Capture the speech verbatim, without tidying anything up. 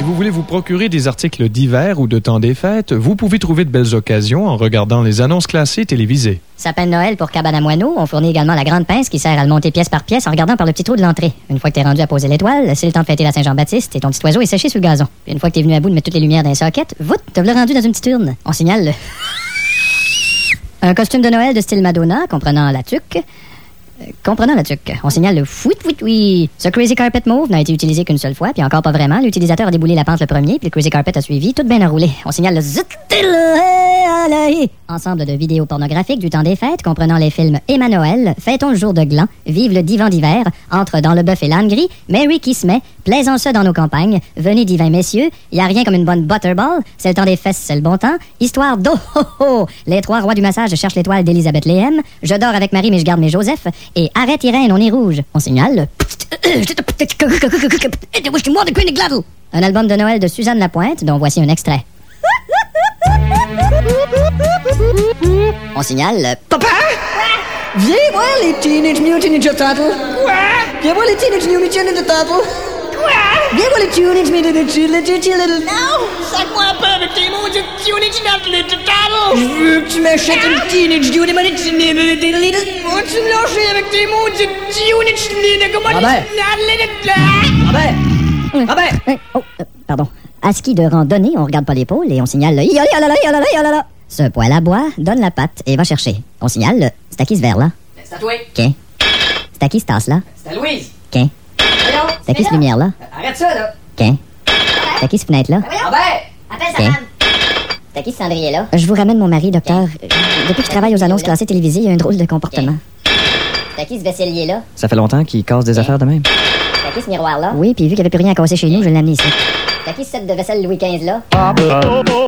Si vous voulez vous procurer des articles d'hiver ou de temps des fêtes, vous pouvez trouver de belles occasions en regardant les annonces classées télévisées. Sapin de Noël pour cabane à moineaux. On fournit également la grande pince qui sert à le monter pièce par pièce en regardant par le petit trou de l'entrée. Une fois que t'es rendu à poser l'étoile, c'est le temps de fêter la Saint-Jean-Baptiste et ton petit oiseau est séché sur le gazon. Puis une fois que t'es venu à bout de mettre toutes les lumières dans les sockets, voûte, te v'là rendu dans une petite urne. On signale le... un costume de Noël de style Madonna, comprenant la tuque. Euh, comprenant la tuque. On signale le fouit fouit oui. Ce Crazy Carpet Mauve n'a été utilisé qu'une seule fois, puis encore pas vraiment. L'utilisateur a déboulé la pente le premier, puis le Crazy Carpet a suivi, tout bien enroulé. On signale le zut ensemble de vidéos pornographiques du temps des fêtes, comprenant les films Emma Noël, Fêtons le jour de gland, Vive le divan d'hiver, Entre dans le bœuf et l'âne gris, Mary qui se met, Plaisons ça dans nos campagnes, Venez divins messieurs, Y a rien comme une bonne butterball, C'est le temps des fesses, c'est le bon temps, Histoire d'eau, ho, ho, Les trois rois du massage cherchent l'étoile d'Elisabeth Léhem, Je dors avec Marie mais je garde mes Joseph, et Arrête Irène, on est rouge. On signale un album de Noël de Suzanne Lapointe, dont voici un extrait. On signale... Papa! Viens voir les Teenage Mutant Ninja Turtles! Quoi? Viens voir les Teenage Mutant Ninja Turtles! Quoi? Viens voir les Teenage Mutant Ninja Turtles! Non! Sac-moi un peu avec tes mots de Teenage Ninja Turtles! Je veux que tu m'achètes une Teenage Mutant Ninja Turtles! Oh, tu me lâches avec tes mots de Teenage Ninja Turtles! Robert! Robert! Robert! Oh, euh, pardon. À ski de randonnée, on regarde pas l'épaule et on signale le yolala yolala yolala. Ce poêle à bois donne la patte et va chercher. On signale le... C'est à qui ce verre-là? C'est à toi. OK. C'est à qui ce tasse-là? C'est à Louise. OK. C'est à qui ce lumière-là? Arrête ça, là. OK. C'est à qui ce fenêtre-là? Robert! Appelle sa femme. C'est à qui ce cendrier-là? Je vous ramène mon mari, docteur. Euh, Depuis qu'il travaille aux annonces classées télévisées, il a un drôle de comportement. C'est à qui ce vaisselier-là? Ça fait longtemps qu'il casse des affaires de même. C'est à qui ce miroir-là? Oui, puis vu qu'il n'y avait plus rien à casser chez nous, je l'ai amené ici. C'est à qui ce set de vaisselle Louis quinze là?